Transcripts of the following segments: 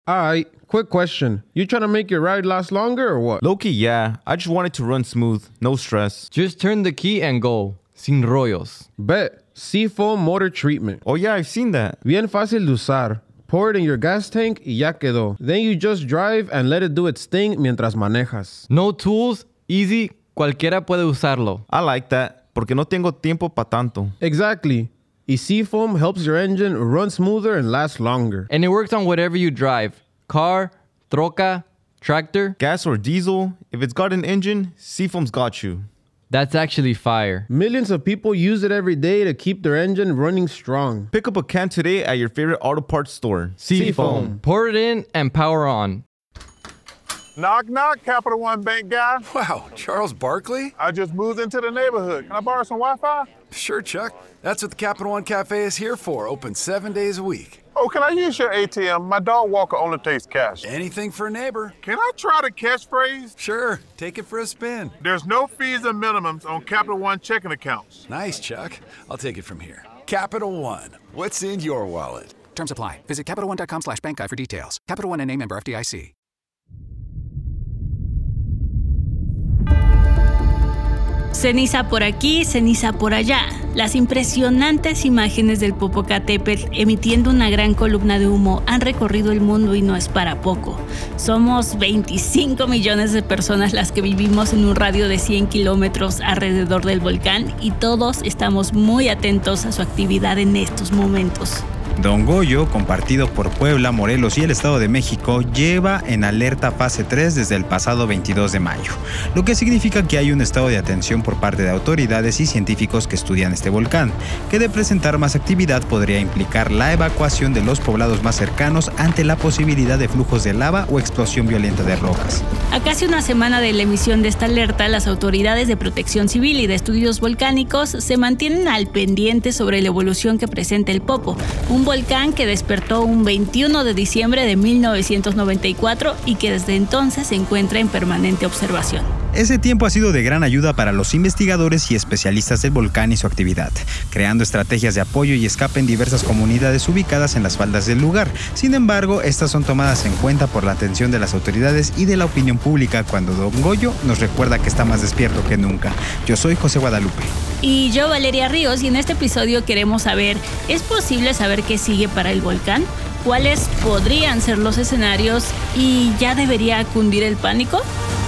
Alright, quick question. You trying to make your ride last longer or what? Low-key, yeah. I just want it to run smooth, no stress. Just turn the key and go. Sin rollos. Bet. Seafoam motor treatment. Oh yeah, I've seen that. Bien fácil de usar. Pour it in your gas tank y ya quedó. Then you just drive and let it do its thing mientras manejas. No tools, easy, cualquiera puede usarlo. I like that, porque no tengo tiempo pa' tanto. Exactly. Y Seafoam helps your engine run smoother and last longer. And it works on whatever you drive. Car, troca, tractor. Gas or diesel, if it's got an engine, Seafoam's got you. That's actually fire. Millions of people use it every day to keep their engine running strong. Pick up a can today at your favorite auto parts store. Seafoam. Pour it in and power on. Knock, knock, Capital One Bank guy. Wow, Charles Barkley? I just moved into the neighborhood. Can I borrow some Wi-Fi? Sure, Chuck. That's what the Capital One Cafe is here for, open 7 days a week. Oh, can I use your ATM? My dog walker only takes cash. Anything for a neighbor. Can I try the catchphrase? Sure, take it for a spin. There's no fees or minimums on Capital One checking accounts. Nice, Chuck. I'll take it from here. Capital One, what's in your wallet? Terms apply. Visit CapitalOne.com/bankguide for details. Capital One N.A. member FDIC. Ceniza por aquí, ceniza por allá. Las impresionantes imágenes del Popocatépetl emitiendo una gran columna de humo han recorrido el mundo y no es para poco. Somos 25 millones de personas las que vivimos en un radio de 100 kilómetros alrededor del volcán y todos estamos muy atentos a su actividad en estos momentos. Don Goyo, compartido por Puebla, Morelos y el Estado de México, lleva en alerta fase 3 desde el pasado 22 de mayo, lo que significa que hay un estado de atención por parte de autoridades y científicos que estudian este volcán, que de presentar más actividad podría implicar la evacuación de los poblados más cercanos ante la posibilidad de flujos de lava o explosión violenta de rocas. A casi una semana de la emisión de esta alerta, las autoridades de protección civil y de estudios volcánicos se mantienen al pendiente sobre la evolución que presenta el Popo, un volcán que despertó un 21 de diciembre de 1994 y que desde entonces se encuentra en permanente observación. Ese tiempo ha sido de gran ayuda para los investigadores y especialistas del volcán y su actividad, creando estrategias de apoyo y escape en diversas comunidades ubicadas en las faldas del lugar. Sin embargo, estas son tomadas en cuenta por la atención de las autoridades y de la opinión pública cuando Don Goyo nos recuerda que está más despierto que nunca. Yo soy José Guadalupe. Y yo, Valeria Ríos, y en este episodio queremos saber, ¿es posible saber qué sigue para el volcán? ¿Cuáles podrían ser los escenarios? ¿Y ya debería cundir el pánico?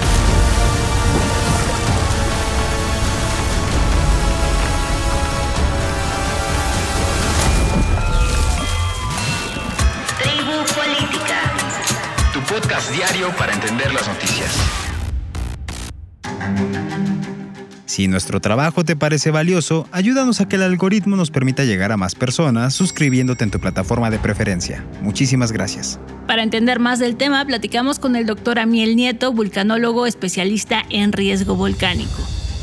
Podcast diario para entender las noticias. Si nuestro trabajo te parece valioso, ayúdanos a que el algoritmo nos permita llegar a más personas suscribiéndote en tu plataforma de preferencia. Muchísimas gracias. Para entender más del tema, platicamos con el Dr. Amiel Nieto, vulcanólogo especialista en riesgo volcánico.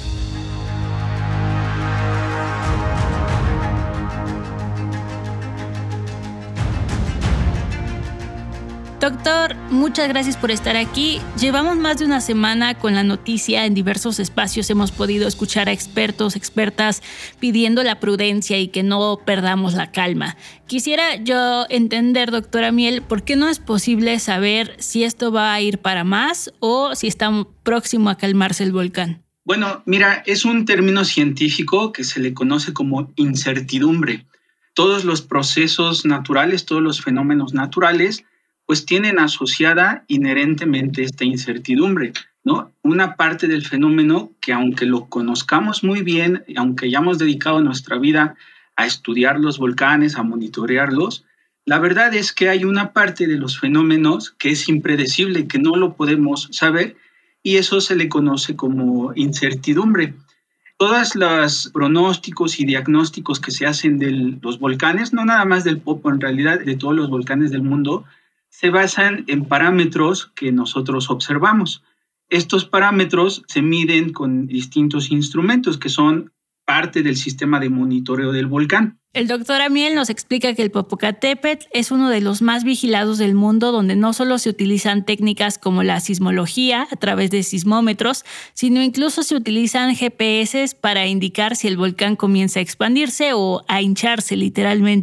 Doctor, muchas gracias por estar aquí. Llevamos más de una semana con la noticia. En diversos espacios hemos podido escuchar a expertos, expertas pidiendo la prudencia y que no perdamos la calma. Quisiera yo entender, doctora Miel, ¿por qué no es posible saber si esto va a ir para más o si está próximo a calmarse el volcán? Bueno, mira, es un término científico que se le conoce como incertidumbre. Todos los procesos naturales, todos los fenómenos naturales, pues tienen asociada inherentemente esta incertidumbre, ¿no? Una parte del fenómeno que aunque lo conozcamos muy bien, aunque hayamos dedicado nuestra vida a estudiar los volcanes, a monitorearlos, la verdad es que hay una parte de los fenómenos que es impredecible, que no lo podemos saber, y eso se le conoce como incertidumbre. Todos los pronósticos y diagnósticos que se hacen de los volcanes, no nada más del Popo, en realidad de todos los volcanes del mundo, se basan en parámetros que nosotros observamos. Estos parámetros se miden con distintos instrumentos que son parte del sistema de monitoreo del volcán. El doctor Amiel nos explica que el Popocatépetl es uno de los más vigilados del mundo, donde no solo se utilizan técnicas como la sismología a través de sismómetros, sino incluso se utilizan GPS para indicar si el volcán comienza a expandirse o a hincharse literalmente.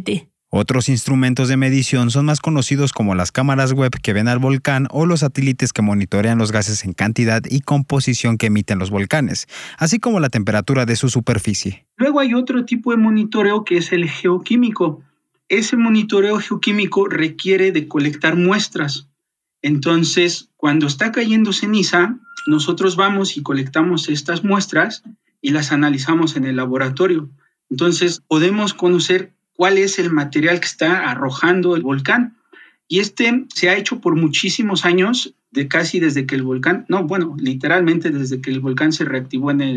Otros instrumentos de medición son más conocidos como las cámaras web que ven al volcán o los satélites que monitorean los gases en cantidad y composición que emiten los volcanes, así como la temperatura de su superficie. Luego hay otro tipo de monitoreo que es el geoquímico. Ese monitoreo geoquímico requiere de colectar muestras. Entonces, cuando está cayendo ceniza, nosotros vamos y colectamos estas muestras y las analizamos en el laboratorio. Entonces, podemos conocer cuál es el material que está arrojando el volcán. Y se ha hecho por muchísimos años, casi desde que el volcán, literalmente desde que el volcán se reactivó en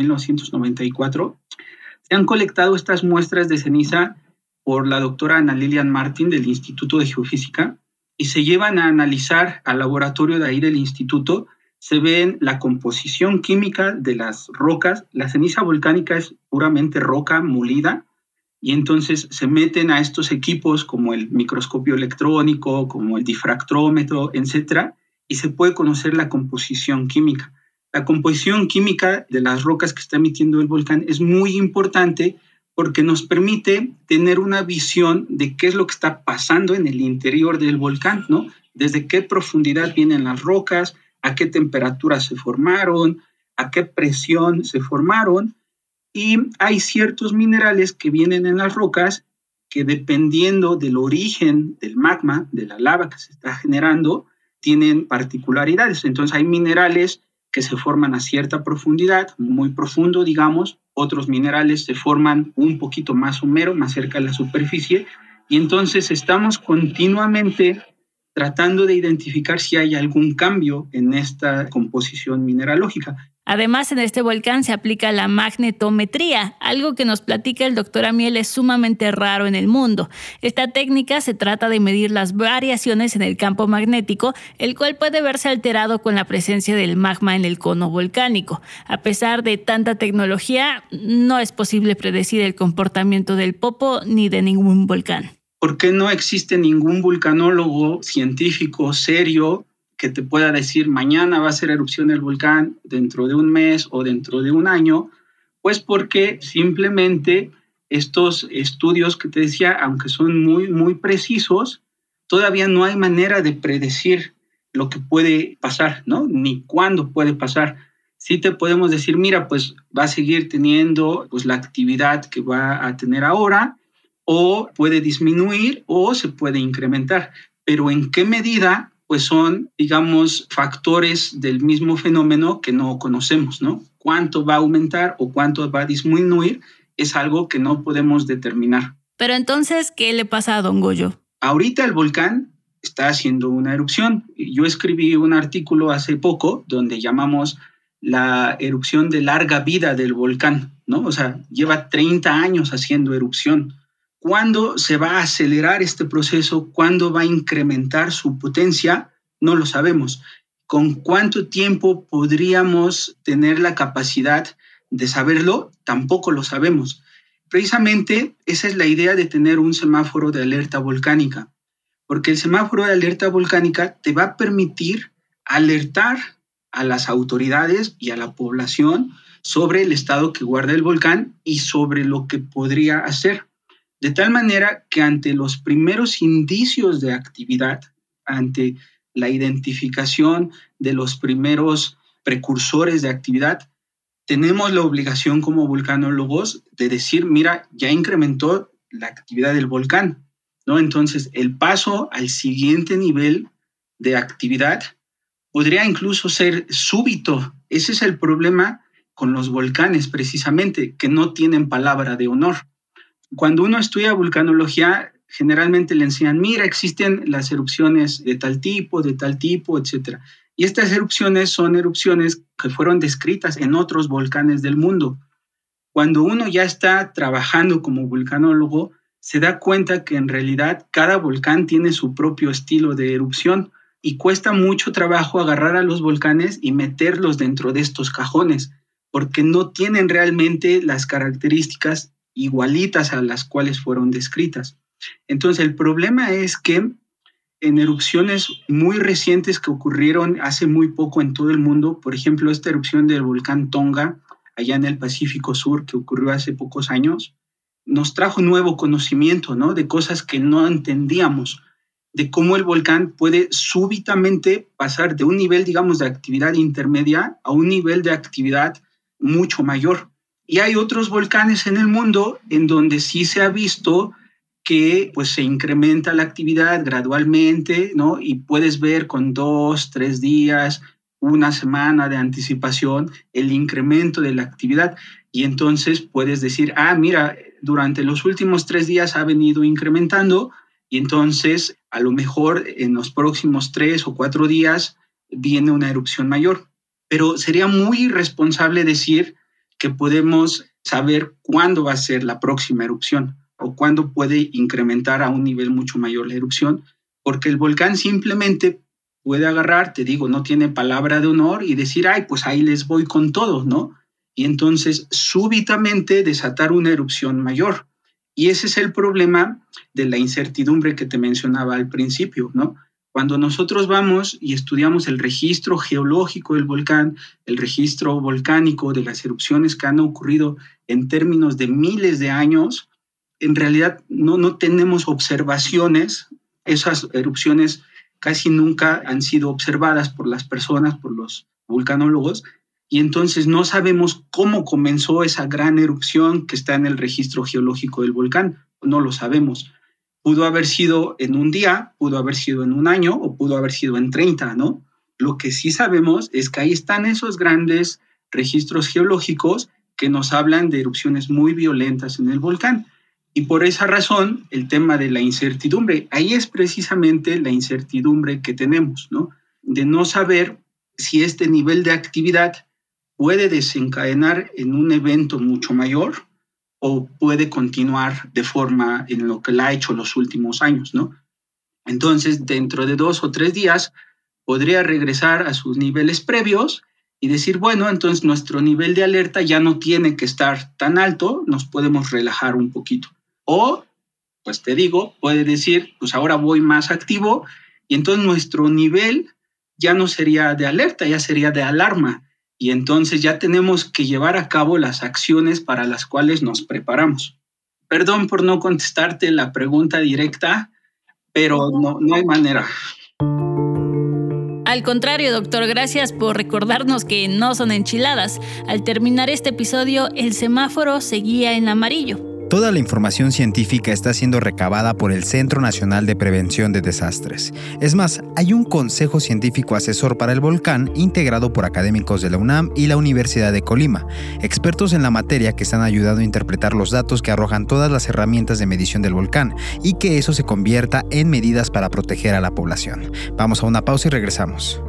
1994, se han colectado estas muestras de ceniza por la doctora Ana Lilian Martin del Instituto de Geofísica y se llevan a analizar al laboratorio de ahí del instituto. Se ven la composición química de las rocas. La ceniza volcánica es puramente roca molida. Y entonces se meten a estos equipos como el microscopio electrónico, como el difractómetro, etc. Y se puede conocer la composición química. La composición química de las rocas que está emitiendo el volcán es muy importante porque nos permite tener una visión de qué es lo que está pasando en el interior del volcán, ¿no? Desde qué profundidad vienen las rocas, a qué temperatura se formaron, a qué presión se formaron. Y hay ciertos minerales que vienen en las rocas que, dependiendo del origen del magma, de la lava que se está generando, tienen particularidades. Entonces hay minerales que se forman a cierta profundidad, muy profundo, digamos. Otros minerales se forman un poquito más somero, más cerca de la superficie. Y entonces estamos continuamente tratando de identificar si hay algún cambio en esta composición mineralógica. Además, en este volcán se aplica la magnetometría, algo que nos platica el doctor Amiel es sumamente raro en el mundo. Esta técnica se trata de medir las variaciones en el campo magnético, el cual puede verse alterado con la presencia del magma en el cono volcánico. A pesar de tanta tecnología, no es posible predecir el comportamiento del Popo ni de ningún volcán. ¿Por qué no existe ningún vulcanólogo científico serio que te pueda decir mañana va a ser erupción el volcán, dentro de un mes o dentro de un año? Pues porque simplemente estos estudios que te decía, aunque son muy, muy precisos, todavía no hay manera de predecir lo que puede pasar, ¿no? Ni cuándo puede pasar. Sí te podemos decir, mira, pues va a seguir teniendo pues, la actividad que va a tener ahora, o puede disminuir o se puede incrementar. Pero ¿en qué medida? Pues son, digamos, factores del mismo fenómeno que no conocemos, ¿no? Cuánto va a aumentar o cuánto va a disminuir es algo que no podemos determinar. Pero entonces, ¿qué le pasa a Don Goyo? Ahorita el volcán está haciendo una erupción. Yo escribí un artículo hace poco donde llamamos la erupción de larga vida del volcán, ¿no? O sea, lleva 30 años haciendo erupción. ¿Cuándo se va a acelerar este proceso? ¿Cuándo va a incrementar su potencia? No lo sabemos. ¿Con cuánto tiempo podríamos tener la capacidad de saberlo? Tampoco lo sabemos. Precisamente esa es la idea de tener un semáforo de alerta volcánica, porque el semáforo de alerta volcánica te va a permitir alertar a las autoridades y a la población sobre el estado que guarda el volcán y sobre lo que podría hacer. De tal manera que ante los primeros indicios de actividad, ante la identificación de los primeros precursores de actividad, tenemos la obligación como vulcanólogos de decir, mira, ya incrementó la actividad del volcán, ¿no? Entonces, el paso al siguiente nivel de actividad podría incluso ser súbito. Ese es el problema con los volcanes, precisamente, que no tienen palabra de honor. Cuando uno estudia vulcanología, generalmente le enseñan, mira, existen las erupciones de tal tipo, etc. Y estas erupciones son erupciones que fueron descritas en otros volcanes del mundo. Cuando uno ya está trabajando como vulcanólogo, se da cuenta que en realidad cada volcán tiene su propio estilo de erupción y cuesta mucho trabajo agarrar a los volcanes y meterlos dentro de estos cajones, porque no tienen realmente las características igualitas a las cuales fueron descritas. Entonces, el problema es que en erupciones muy recientes que ocurrieron hace muy poco en todo el mundo, por ejemplo, esta erupción del volcán Tonga, allá en el Pacífico Sur, que ocurrió hace pocos años, nos trajo nuevo conocimiento, ¿no? De cosas que no entendíamos, de cómo el volcán puede súbitamente pasar de un nivel, digamos, de actividad intermedia a un nivel de actividad mucho mayor. Y hay otros volcanes en el mundo en donde sí se ha visto que pues, se incrementa la actividad gradualmente, ¿no? Y puedes ver con 2, 3 días, una semana de anticipación el incremento de la actividad. Y entonces puedes decir, mira, durante los últimos 3 días ha venido incrementando, y entonces a lo mejor en los próximos 3 o 4 días viene una erupción mayor. Pero sería muy irresponsable decir que podemos saber cuándo va a ser la próxima erupción o cuándo puede incrementar a un nivel mucho mayor la erupción, porque el volcán simplemente puede agarrar, te digo, no tiene palabra de honor y decir, pues ahí les voy con todo, ¿no? Y entonces súbitamente desatar una erupción mayor. Y ese es el problema de la incertidumbre que te mencionaba al principio, ¿no? Cuando nosotros vamos y estudiamos el registro geológico del volcán, el registro volcánico de las erupciones que han ocurrido en términos de miles de años, en realidad no tenemos observaciones. Esas erupciones casi nunca han sido observadas por las personas, por los vulcanólogos, y entonces no sabemos cómo comenzó esa gran erupción que está en el registro geológico del volcán. No lo sabemos. Pudo haber sido en un día, pudo haber sido en un año o pudo haber sido en 30, ¿no? Lo que sí sabemos es que ahí están esos grandes registros geológicos que nos hablan de erupciones muy violentas en el volcán. Y por esa razón, el tema de la incertidumbre, ahí es precisamente la incertidumbre que tenemos, ¿no? De no saber si este nivel de actividad puede desencadenar en un evento mucho mayor o puede continuar de forma en lo que la ha hecho los últimos años, ¿no? Entonces, dentro de 2 o 3 días, podría regresar a sus niveles previos y decir, bueno, entonces nuestro nivel de alerta ya no tiene que estar tan alto, nos podemos relajar un poquito. O, pues te digo, puede decir, pues ahora voy más activo y entonces nuestro nivel ya no sería de alerta, ya sería de alarma. Y entonces ya tenemos que llevar a cabo las acciones para las cuales nos preparamos. Perdón por no contestarte la pregunta directa, pero no hay manera. Al contrario, doctor, gracias por recordarnos que no son enchiladas. Al terminar este episodio, el semáforo seguía en amarillo. Toda la información científica está siendo recabada por el Centro Nacional de Prevención de Desastres. Es más, hay un consejo científico asesor para el volcán integrado por académicos de la UNAM y la Universidad de Colima, expertos en la materia que están ayudando a interpretar los datos que arrojan todas las herramientas de medición del volcán y que eso se convierta en medidas para proteger a la población. Vamos a una pausa y regresamos.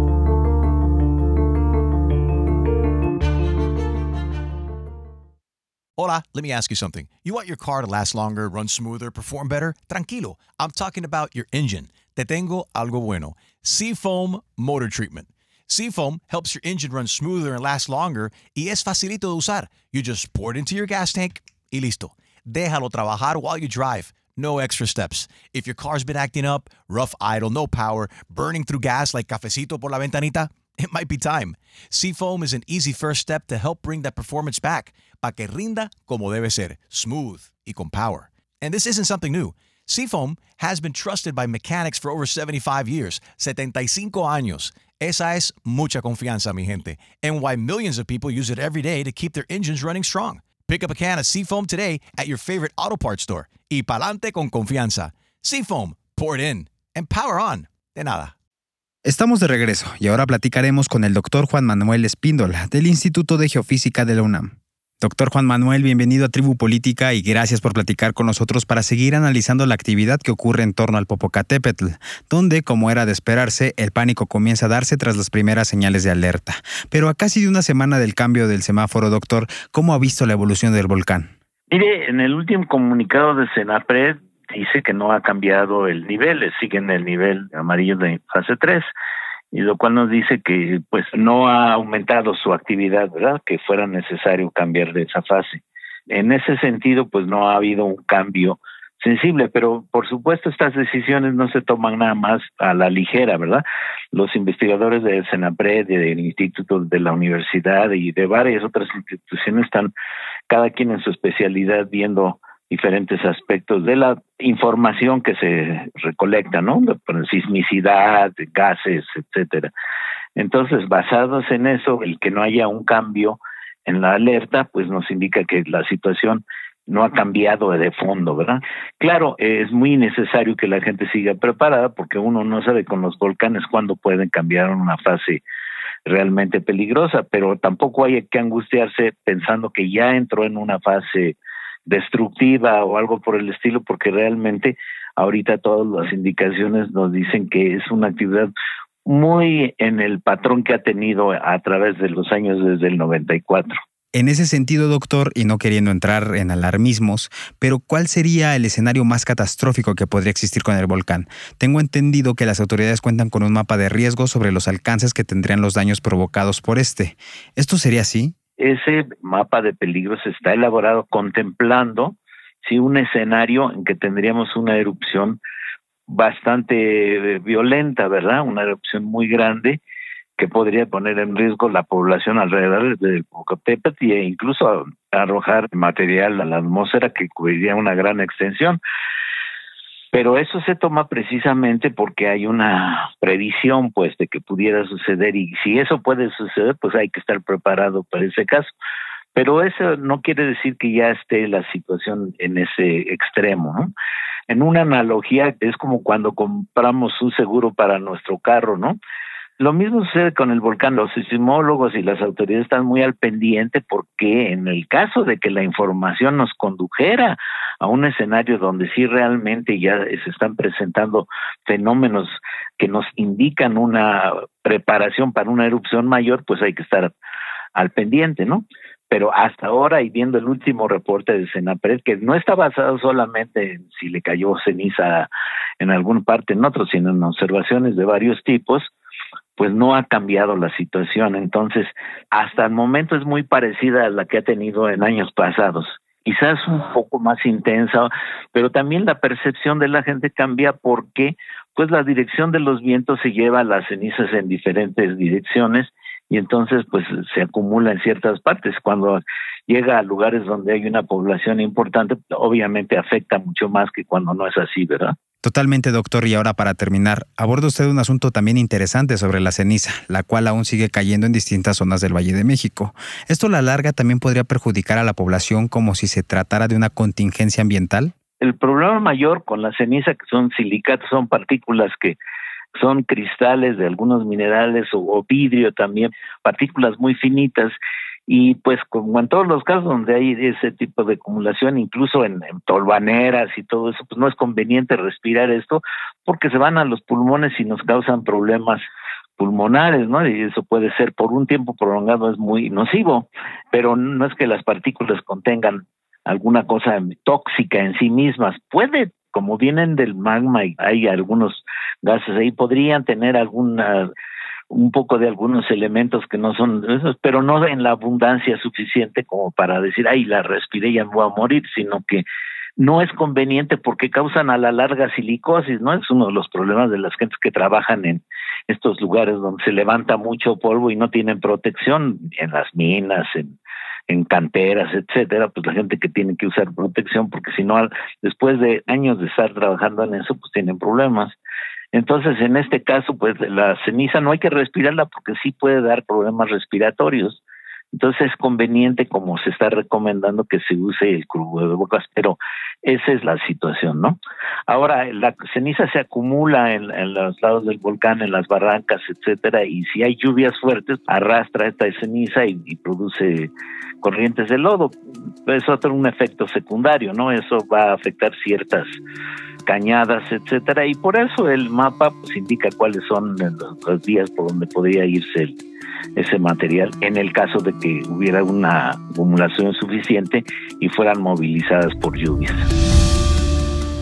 Hola, let me ask you something. You want your car to last longer, run smoother, perform better? Tranquilo, I'm talking about your engine. Te tengo algo bueno. Seafoam Motor Treatment. Seafoam helps your engine run smoother and last longer y es facilito de usar. You just pour it into your gas tank y listo. Déjalo trabajar while you drive. No extra steps. If your car's been acting up, rough idle, no power, burning through gas like cafecito por la ventanita, it might be time. Seafoam is an easy first step to help bring that performance back, para que rinda como debe ser, smooth y con power. And this isn't something new. Seafoam has been trusted by mechanics for over 75 years, 75 años. Esa es mucha confianza, mi gente, and why millions of people use it every day to keep their engines running strong. Pick up a can of Seafoam today at your favorite auto parts store. Y pa'lante con confianza. Seafoam, pour it in, and power on. De nada. Estamos de regreso y ahora platicaremos con el Dr. Juan Manuel Espíndola del Instituto de Geofísica de la UNAM. Doctor Juan Manuel, bienvenido a Tribu Política y gracias por platicar con nosotros para seguir analizando la actividad que ocurre en torno al Popocatépetl, donde, como era de esperarse, el pánico comienza a darse tras las primeras señales de alerta. Pero a casi de una semana del cambio del semáforo, doctor, ¿cómo ha visto la evolución del volcán? Mire, en el último comunicado de Senapred dice que no ha cambiado el nivel, sigue en el nivel amarillo de fase 3. Y lo cual nos dice que pues no ha aumentado su actividad, ¿verdad? Que fuera necesario cambiar de esa fase. En ese sentido, pues no ha habido un cambio sensible, pero por supuesto estas decisiones no se toman nada más a la ligera, ¿verdad? los investigadores del CENAPRED, del Instituto de la Universidad y de varias otras instituciones están cada quien en su especialidad viendo diferentes aspectos de la información que se recolecta, ¿no? Sismicidad, gases, etcétera. Entonces, basados en eso, el que no haya un cambio en la alerta, pues nos indica que la situación no ha cambiado de fondo, ¿verdad? Claro, es muy necesario que la gente siga preparada porque uno no sabe con los volcanes cuándo pueden cambiar en una fase realmente peligrosa, pero tampoco hay que angustiarse pensando que ya entró en una fase destructiva o algo por el estilo, porque realmente ahorita todas las indicaciones nos dicen que es una actividad muy en el patrón que ha tenido a través de los años desde el 94. En ese sentido, doctor, y no queriendo entrar en alarmismos, pero ¿cuál sería el escenario más catastrófico que podría existir con el volcán? Tengo entendido que las autoridades cuentan con un mapa de riesgos sobre los alcances que tendrían los daños provocados por este. ¿Esto sería así? Ese mapa de peligros está elaborado contemplando un escenario en que tendríamos una erupción bastante violenta, ¿verdad? Una erupción muy grande que podría poner en riesgo la población alrededor del Popocatépetl e incluso arrojar material a la atmósfera que cubriría una gran extensión. Pero eso se toma precisamente porque hay una previsión, pues, de que pudiera suceder, y si eso puede suceder, pues hay que estar preparado para ese caso. Pero eso no quiere decir que ya esté la situación en ese extremo, ¿no? En una analogía, es como cuando compramos un seguro para nuestro carro, ¿no? Lo mismo sucede con el volcán. Los sismólogos y las autoridades están muy al pendiente porque en el caso de que la información nos condujera a un escenario donde sí realmente ya se están presentando fenómenos que nos indican una preparación para una erupción mayor, pues hay que estar al pendiente, ¿no? Pero hasta ahora, y viendo el último reporte de CENAPRED, que no está basado solamente en si le cayó ceniza en alguna parte en otro, sino en observaciones de varios tipos, pues no ha cambiado la situación. Entonces, hasta el momento es muy parecida a la que ha tenido en años pasados. Quizás un poco más intensa, pero también la percepción de la gente cambia porque pues la dirección de los vientos se lleva las cenizas en diferentes direcciones y entonces pues se acumula en ciertas partes. Cuando llega a lugares donde hay una población importante, obviamente afecta mucho más que cuando no es así, ¿verdad? Totalmente, doctor. Y ahora, para terminar, aborda usted un asunto también interesante sobre la ceniza, la cual aún sigue cayendo en distintas zonas del Valle de México. Esto a la larga también podría perjudicar a la población como si se tratara de una contingencia ambiental. El problema mayor con la ceniza, que son silicatos, son partículas que son cristales de algunos minerales o vidrio también, partículas muy finitas. Y pues como en todos los casos donde hay ese tipo de acumulación, incluso en tolvaneras y todo eso, pues no es conveniente respirar esto porque se van a los pulmones y nos causan problemas pulmonares, ¿no? Y eso puede ser por un tiempo prolongado, es muy nocivo, pero no es que las partículas contengan alguna cosa tóxica en sí mismas. Puede, como vienen del magma y hay algunos gases ahí, podrían tener un poco de algunos elementos que no son esos, pero no en la abundancia suficiente como para decir, ay, la respiré y ya me voy a morir, sino que no es conveniente porque causan a la larga silicosis, ¿no? Es uno de los problemas de las gentes que trabajan en estos lugares donde se levanta mucho polvo y no tienen protección, en las minas, en canteras, etcétera, pues la gente que tiene que usar protección, porque si no, después de años de estar trabajando en eso, pues tienen problemas. Entonces, en este caso, pues la ceniza no hay que respirarla porque sí puede dar problemas respiratorios. Entonces es conveniente, como se está recomendando, que se use el cubrebocas, pero esa es la situación, ¿no? Ahora, la ceniza se acumula en los lados del volcán, en las barrancas, etcétera, y si hay lluvias fuertes, arrastra esta ceniza y produce corrientes de lodo. Es otro un efecto secundario, ¿no? Eso va a afectar ciertas cañadas, etcétera, y por eso el mapa pues indica cuáles son las vías por donde podría irse ese material en el caso de que hubiera una acumulación suficiente y fueran movilizadas por lluvias.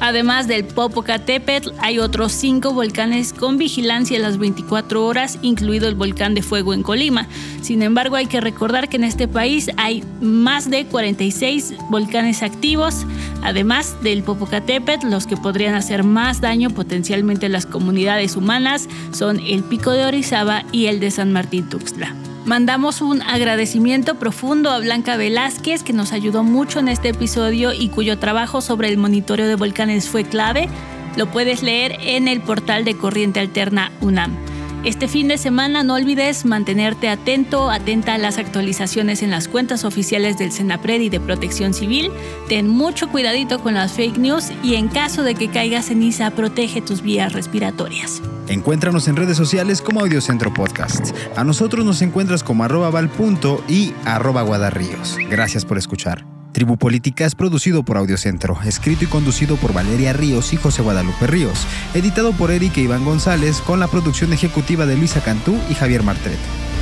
Además del Popocatépetl, hay otros 5 volcanes con vigilancia las 24 horas, incluido el volcán de fuego en Colima. Sin embargo, hay que recordar que en este país hay más de 46 volcanes activos. Además del Popocatépetl, los que podrían hacer más daño potencialmente a las comunidades humanas son el Pico de Orizaba y el de San Martín Tuxtla. Mandamos un agradecimiento profundo a Blanca Velázquez, que nos ayudó mucho en este episodio y cuyo trabajo sobre el monitoreo de volcanes fue clave. Lo puedes leer en el portal de Corriente Alterna UNAM. Este fin de semana no olvides mantenerte atenta a las actualizaciones en las cuentas oficiales del Senapred y de Protección Civil. Ten mucho cuidadito con las fake news y en caso de que caiga ceniza, protege tus vías respiratorias. Encuéntranos en redes sociales como Audiocentro Podcast. A nosotros nos encuentras como @val.punto y @guadarríos. Gracias por escuchar. Tribu Política es producido por Audiocentro, escrito y conducido por Valeria Ríos y José Guadalupe Ríos, editado por Eric e Iván González, con la producción ejecutiva de Luisa Cantú y Javier Martret.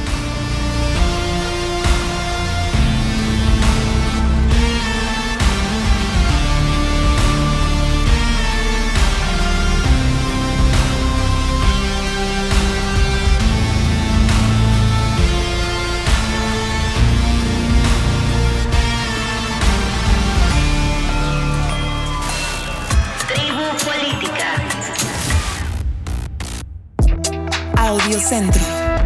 Audiocentro.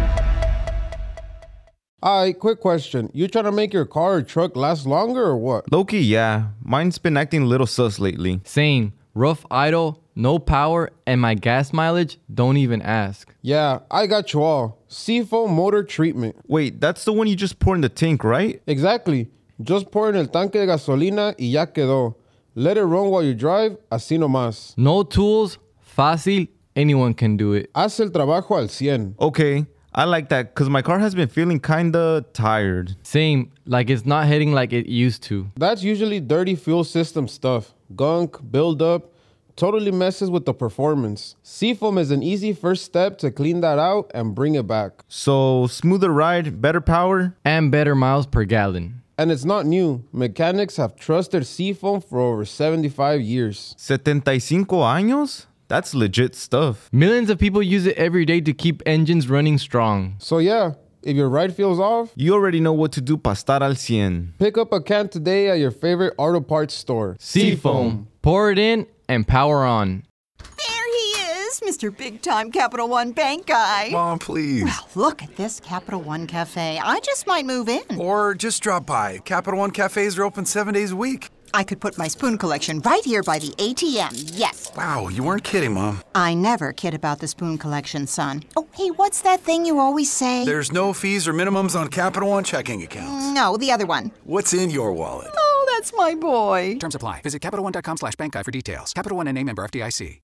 Alright, quick question. You trying to make your car or truck last longer or what? Low-key, yeah. Mine's been acting a little sus lately. Same. Rough idle, no power, and my gas mileage, don't even ask. Yeah, I got you all. Seafoam Motor Treatment. Wait, that's the one you just pour in the tank, right? Exactly. Just pour in el tanque de gasolina y ya quedó. Let it run while you drive, así nomás. No tools, fácil, anyone can do it. Haz el trabajo al 100. Okay, I like that because my car has been feeling kinda tired. Same, like it's not hitting like it used to. That's usually dirty fuel system stuff. Gunk, buildup, totally messes with the performance. Seafoam is an easy first step to clean that out and bring it back. So, smoother ride, better power, and better miles per gallon. And it's not new. Mechanics have trusted Seafoam for over 75 years. 75 años? That's legit stuff. Millions of people use it every day to keep engines running strong. So yeah, if your ride feels off, you already know what to do para estar al 100. Pick up a can today at your favorite auto parts store. Seafoam. Pour it in and power on. There he is, Mr. Big Time Capital One Bank guy. Mom, please. Well, look at this Capital One Cafe. I just might move in. Or just drop by. Capital One cafes are open 7 days a week. I could put my spoon collection right here by the ATM, yes. Wow, you weren't kidding, Mom. I never kid about the spoon collection, son. Oh, hey, what's that thing you always say? There's no fees or minimums on Capital One checking accounts. No, the other one. What's in your wallet? Oh, that's my boy. Terms apply. Visit CapitalOne.com/bankguy for details. Capital One N.A. member FDIC.